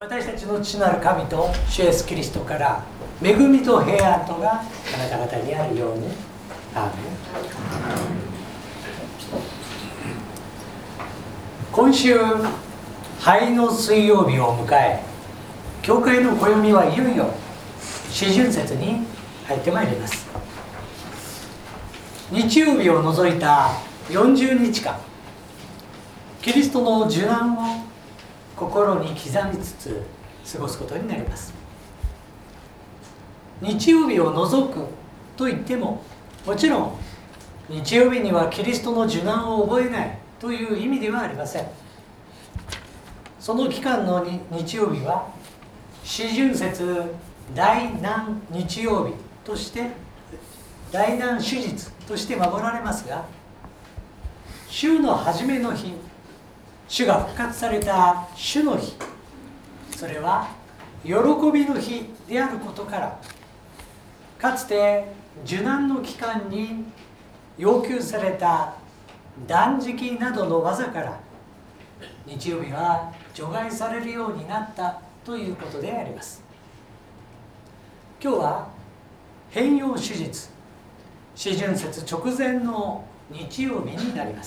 私たちの父なる神と主イエスキリストから恵みと平安とがあなた方にあるように。アーメン。今週灰の水曜日を迎え、教会の暦はいよいよ四旬節に入ってまいります。日曜日を除いた40日間、キリストの受難を心に刻みつつ過ごすことになります。日曜日を除くといっても、もちろん日曜日にはキリストの受難を覚えないという意味ではありません。その期間の日曜日は四旬節大難日曜日として大難主日として守られますが、週の初めの日、主が復活された主の日、それは喜びの日であることから、かつて受難の期間に要求された断食などの技から日曜日は除外されるようになったということであります。今日は変容手術、四旬節直前の日曜日になります。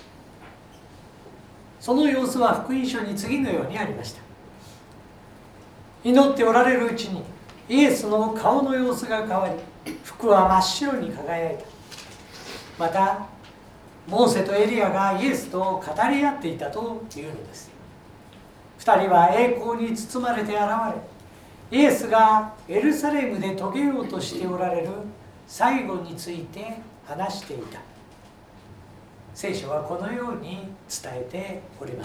その様子は福音書に次のようにありました。祈っておられるうちにイエスの顔の様子が変わり、服は真っ白に輝いた。またモーセとエリアがイエスと語り合っていたというのです。二人は栄光に包まれて現れ、イエスがエルサレムで遂げようとしておられる最後について話していた。聖書はこのように伝えております。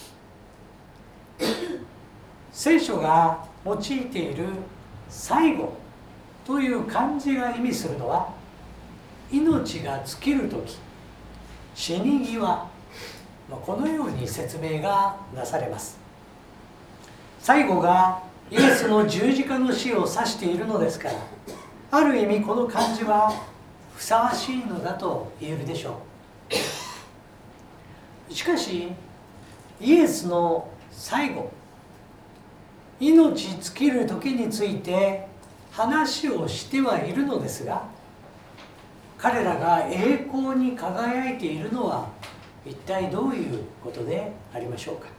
聖書が用いている最後という漢字が意味するのは、命が尽きる時、死に際、このように説明がなされます。最後がイエスの十字架の死を指しているのですから、ある意味この漢字はふさわしいのだと言えるでしょう。しかしイエスの最後、命尽きる時について話をしてはいるのですが、彼らが栄光に輝いているのは一体どういうことでありましょうか。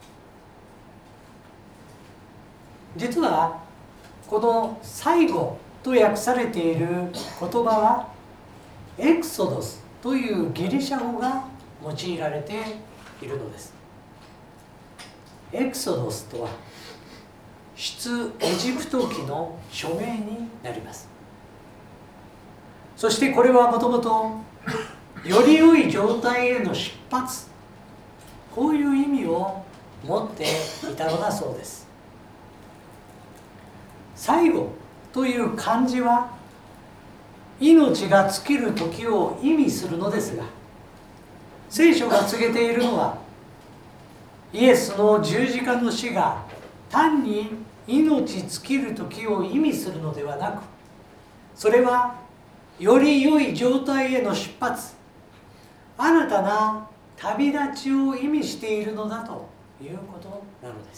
実はこの最後と訳されている言葉はエクソドスというギリシャ語が用いられているのです。エクソドスとは出エジプト記の署名になります。そしてこれはもともとより良い状態への出発、こういう意味を持っていたのだそうです。最後という漢字は命が尽きる時を意味するのですが、聖書が告げているのはイエスの十字架の死が単に命尽きる時を意味するのではなく、それはより良い状態への出発、新たな旅立ちを意味しているのだということなのです。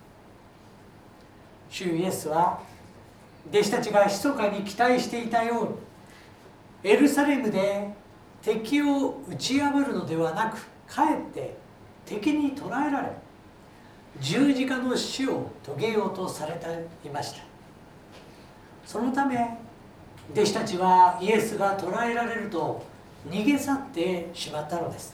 主イエスは弟子たちが密かに期待していたように、エルサレムで敵を打ち破るのではなく、かえって敵に捕らえられ十字架の死を遂げようとされていました。そのため弟子たちはイエスが捕らえられると逃げ去ってしまったのです。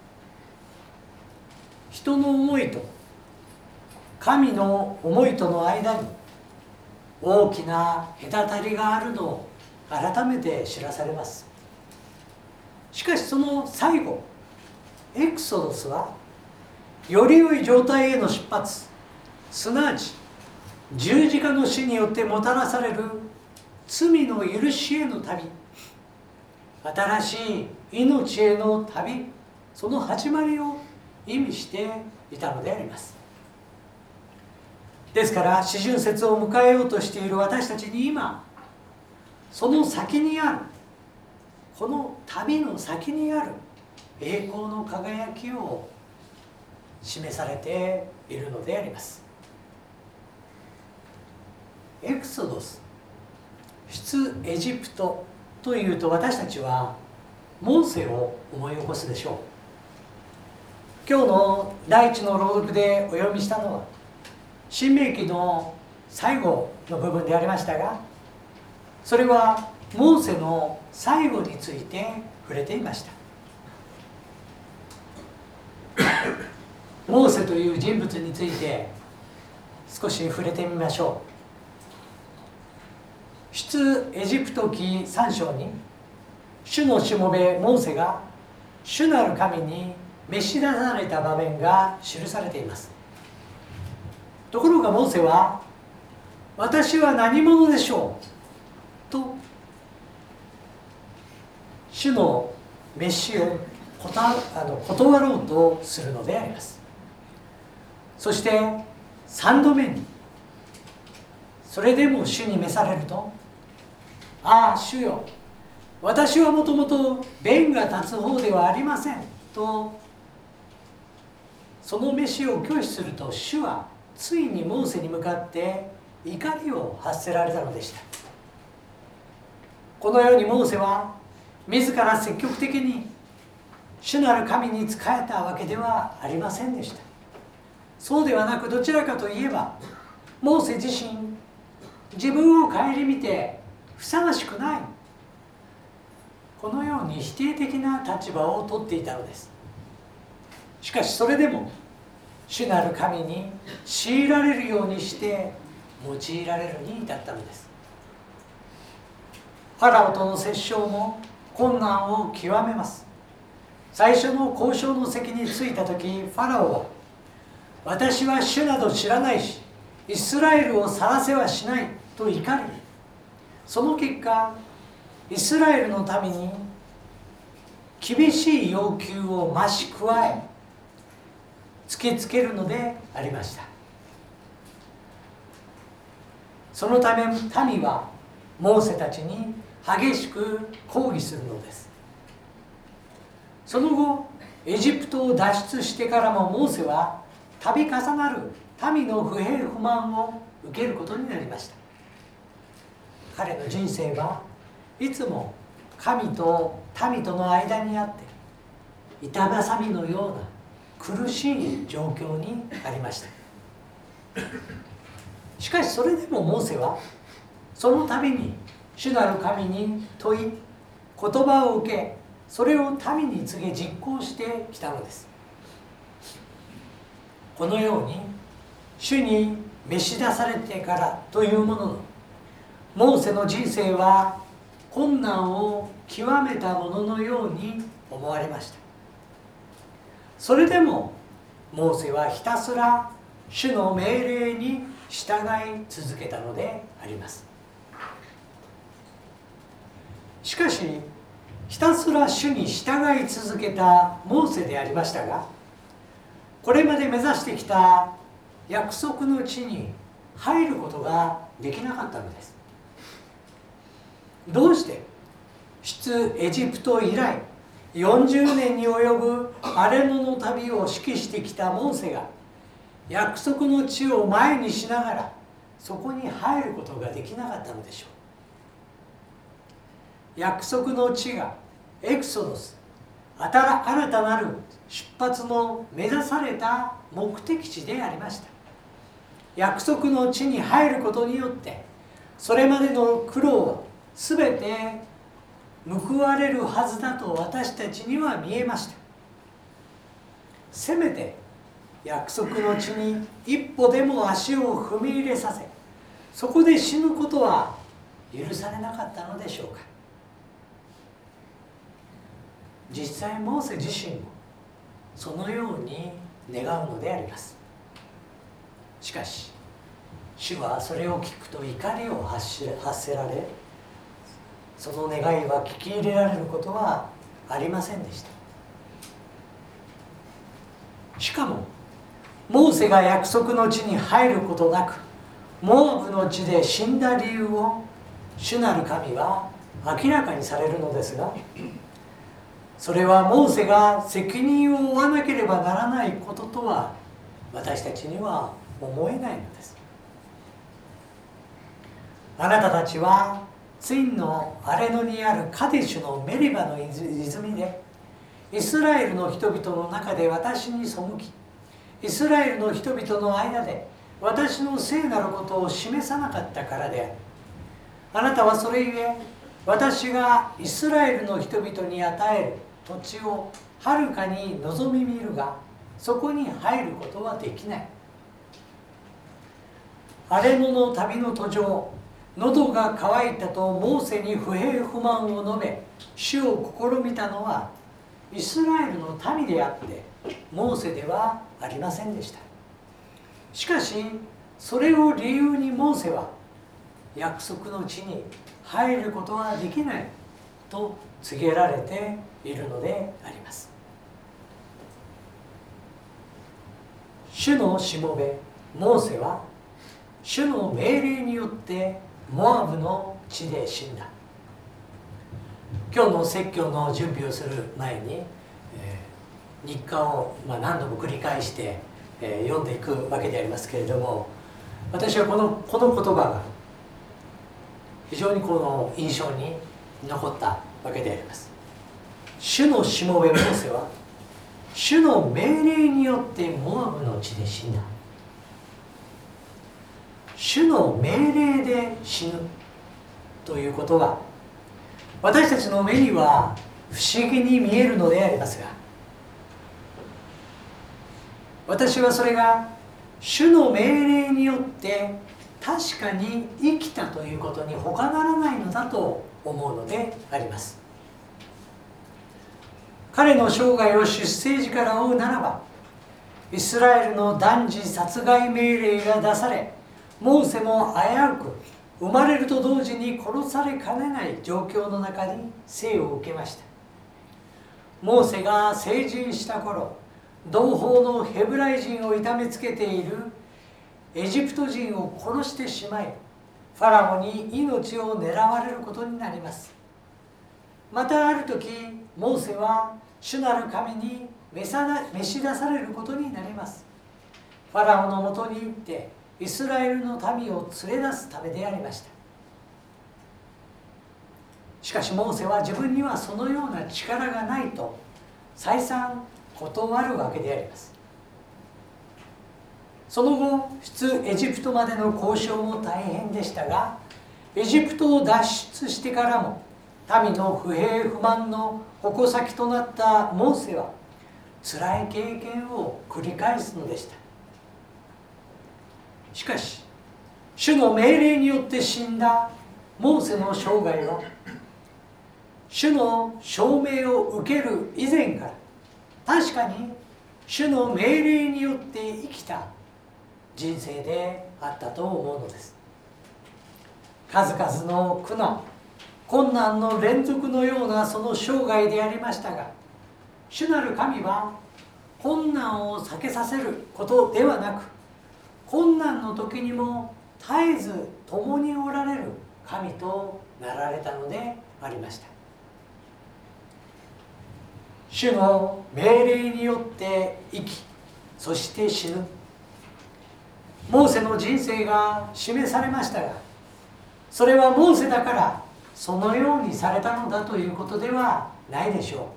人の思いと神の思いとの間に大きな隔たりがあるのを改めて知らされます。しかしその最後、エクソドスはより良い状態への出発、すなわち十字架の死によってもたらされる罪の許しへの旅、新しい命への旅、その始まりを意味していたのであります。ですから四旬節を迎えようとしている私たちに今、その先にある、この旅の先にある栄光の輝きを示されているのであります。 エクソドス、出エジプトというと、私たちはモーセを思い起こすでしょう。今日の第一の朗読でお読みしたのは申命記の最後の部分でありましたが、それはモーセの最後について触れていました。モーセという人物について少し触れてみましょう。出エジプト記3章に、主のしもべモーセが主なる神に召し出された場面が記されています。ところがモーセは、私は何者でしょうと主の召しを断ろうとするのであります。そして3度目に、それでも主に召されると、ああ主よ、私はもともと弁が立つ方ではありませんと、その召しを拒否すると、主はついにモーセに向かって怒りを発せられたのでした。このようにモーセは自ら積極的に主なる神に仕えたわけではありませんでした。そうではなく、どちらかといえばモーセ自身、自分を顧みてふさわしくない、このように否定的な立場をとっていたのです。しかしそれでも主なる神に強いられるようにして用いられるに至ったのです。ファラオとの折衝も困難を極めます。最初の交渉の席に着いた時、ファラオは、私は主など知らないし、イスラエルを去らせはしないと怒り、その結果イスラエルの民に厳しい要求を増し加え突きつけるのでありました。そのため民はモーセたちに激しく抗議するのです。その後エジプトを脱出してからも、モーセは度重なる民の不平不満を受けることになりました。彼の人生はいつも神と民との間にあって、板挟みのような苦しい状況にありました。しかしそれでもモーセはその度に主なる神に問い、言葉を受け、それを民に告げ実行してきたのです。このように主に召し出されてからというものの、モーセの人生は困難を極めたもののように思われました。それでもモーセはひたすら主の命令に従い続けたのであります。しかしひたすら主に従い続けたモーセでありましたが、これまで目指してきた約束の地に入ることができなかったのです。どうして出エジプト以来40年に及ぶ荒野の旅を指揮してきたモーセが約束の地を前にしながらそこに入ることができなかったのでしょう。約束の地がエクソドス、新たなる出発の目指された目的地でありました。約束の地に入ることによってそれまでの苦労は全て報われるはずだと私たちには見えました。せめて約束の地に一歩でも足を踏み入れさせ、そこで死ぬことは許されなかったのでしょうか。実際モーセ自身もそのように願うのであります。しかし主はそれを聞くと怒りを発せられ、その願いは聞き入れられることはありませんでした。しかもモーセが約束の地に入ることなくモアブの地で死んだ理由を主なる神は明らかにされるのですが、それはモーセが責任を負わなければならないこととは私たちには思えないのです。 あなたたちはツインのアレノにあるカデシュのメリバの泉でイスラエルの人々の中で私に背き、イスラエルの人々の間で私の聖なることを示さなかったからである。あなたはそれゆえ、私がイスラエルの人々に与える土地をはるかに望み見るが、そこに入ることはできない。アレノの旅の途上、喉が渇いたとモーセに不平不満を述べ、主を試みたのはイスラエルの民であってモーセではありませんでした。しかしそれを理由にモーセは約束の地に入ることはできないと告げられているのであります。主のしもべモーセは主の命令によってモアブの地で死んだ。今日の説教の準備をする前に、日課を何度も繰り返して、読んでいくわけでありますけれども、私はこの言葉が非常に印象に残ったわけであります。主のしもべモーセは主の命令によってモアブの地で死んだ。主の命令で死ぬということは私たちの目には不思議に見えるのでありますが、私はそれが主の命令によって確かに生きたということに他ならないのだと思うのであります。彼の生涯を出生時から追うならば、イスラエルの男児殺害命令が出され、モーセも危うく生まれると同時に殺されかねない状況の中に生を受けました。モーセが成人した頃、同胞のヘブライ人を痛めつけているエジプト人を殺してしまい、ファラオに命を狙われることになります。またある時、モーセは主なる神に召し出されることになります。ファラオのもとに行ってイスラエルの民を連れ出すためでありました。しかしモーセは自分にはそのような力がないと再三断るわけであります。その後、出エジプトまでの交渉も大変でしたが、エジプトを脱出してからも民の不平不満の矛先となったモーセは辛い経験を繰り返すのでした。しかし主の命令によって死んだモーセの生涯は主の証明を受ける以前から確かに主の命令によって生きた人生であったと思うのです。数々の苦難、困難の連続のようなその生涯でありましたが、主なる神は困難を避けさせることではなく、困難の時にも絶えず共におられる神となられたのでありました。主の命令によって生き、そして死ぬ。モーセの人生が示されましたが、それはモーセだからそのようにされたのだということではないでしょう。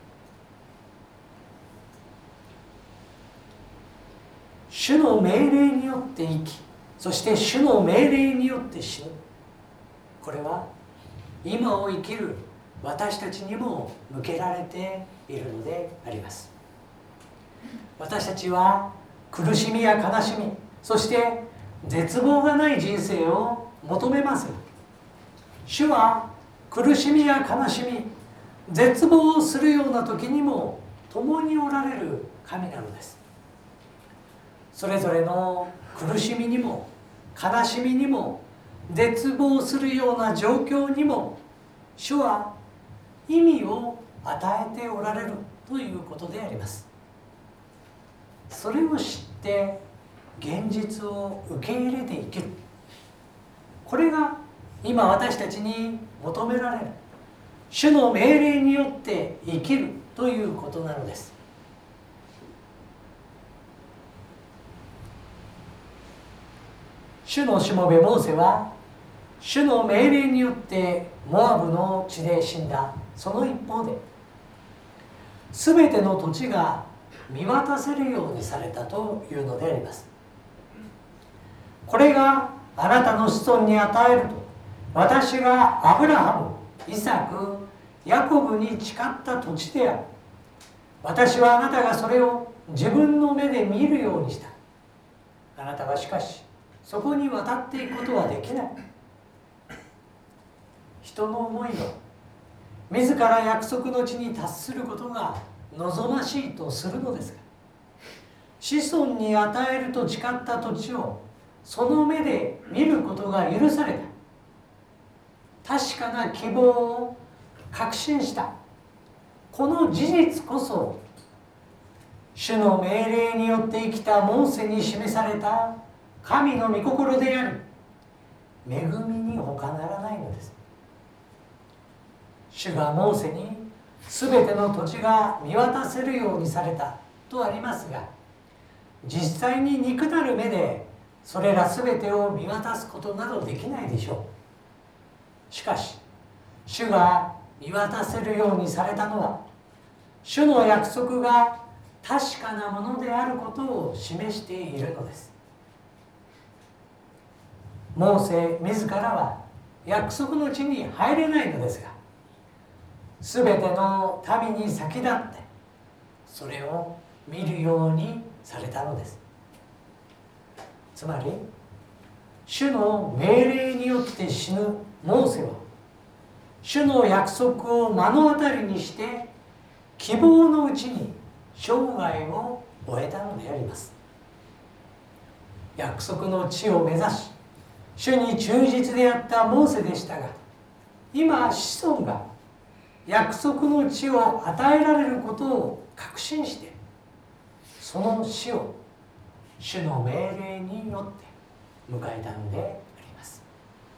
主の命令によって生き、そして主の命令によって死ぬ。これは今を生きる私たちにも向けられているのであります。私たちは苦しみや悲しみ、そして絶望がない人生を求めますが、主は苦しみや悲しみ、絶望をするような時にも共におられる神なのです。それぞれの苦しみにも悲しみにも絶望するような状況にも主は意味を与えておられるということであります。それを知って現実を受け入れて生きる、これが今私たちに求められる主の命令によって生きるということなのです。主のしもべモーセは主の命令によってモアブの地で死んだその一方で、全ての土地が見渡せるようにされたというのであります。これがあなたの子孫に与えると私がアブラハム、イサク、ヤコブに誓った土地である。私はあなたがそれを自分の目で見るようにした。あなたはしかしそこに渡っていくことはできない。人の思いは自ら約束の地に達することが望ましいとするのですが、子孫に与えると誓った土地をその目で見ることが許された確かな希望を確信した。この事実こそ主の命令によって生きたモーセに示された神の御心であり、恵みに他ならないのです。主がモーセに全ての土地が見渡せるようにされたとありますが、実際に肉なる目でそれら全てを見渡すことなどできないでしょう。しかし主が見渡せるようにされたのは、主の約束が確かなものであることを示しているのです。モーセ自らは約束の地に入れないのですが、すべての民に先立ってそれを見るようにされたのです。つまり主の命令によって死ぬモーセは、主の約束を目の当たりにして希望のうちに生涯を終えたのであります。約束の地を目指し主に忠実であったモーセでしたが、今子孫が約束の地を与えられることを確信して、その死を主の命令によって迎えたのであります。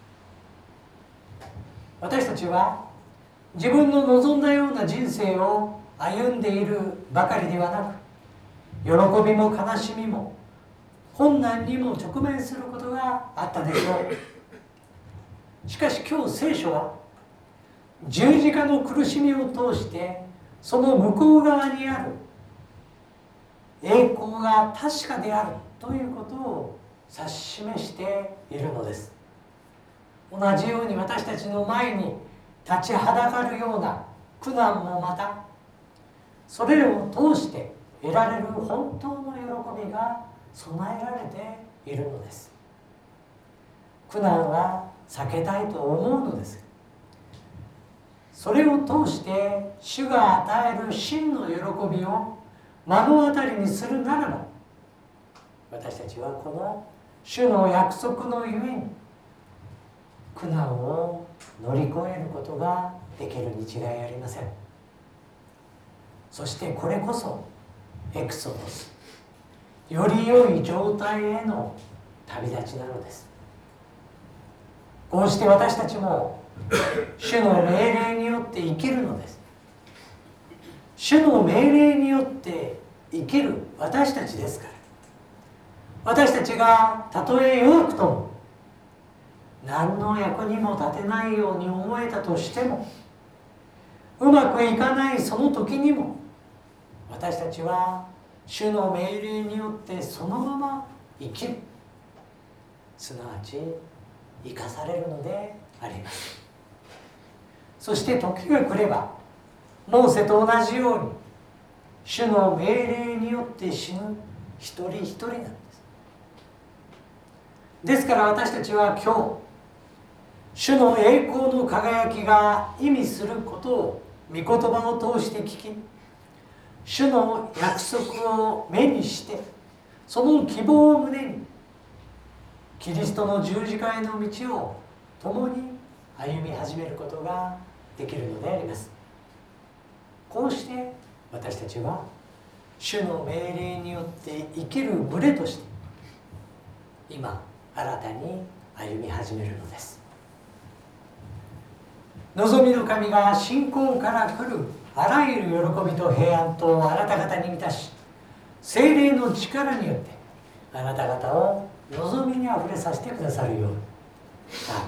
私たちは自分の望んだような人生を歩んでいるばかりではなく、喜びも悲しみも困難にも直面することがあったでしょう。しかし今日聖書は十字架の苦しみを通してその向こう側にある栄光が確かであるということを指し示しているのです。同じように私たちの前に立ちはだかるような苦難もまた、それを通して得られる本当の喜びが備えられているのです。苦難は避けたいと思うのです。それを通して主が与える真の喜びを目の当たりにするならば、私たちはこの主の約束のゆえに苦難を乗り越えることができるに違いありません。そしてこれこそエクソドス、より良い状態への旅立ちなのです。こうして私たちも主の命令によって生きるのです。主の命令によって生きる私たちですから、私たちがたとえ弱くとも何の役にも立てないように思えたとしても、うまくいかないその時にも、私たちは主の命令によってそのまま生きる、すなわち生かされるのであります。そして時が来ればモーセと同じように主の命令によって死ぬ一人一人なんです。ですから私たちは今日、主の栄光の輝きが意味することを御言葉を通して聞き、主の約束を目にして、その希望を胸にキリストの十字架への道を共に歩み始めることができるのであります。こうして私たちは主の命令によって生きる群れとして今新たに歩み始めるのです。望みの神が信仰から来るあらゆる喜びと平安とあなた方に満たし、聖霊の力によってあなた方を望みにあふれさせてくださるように。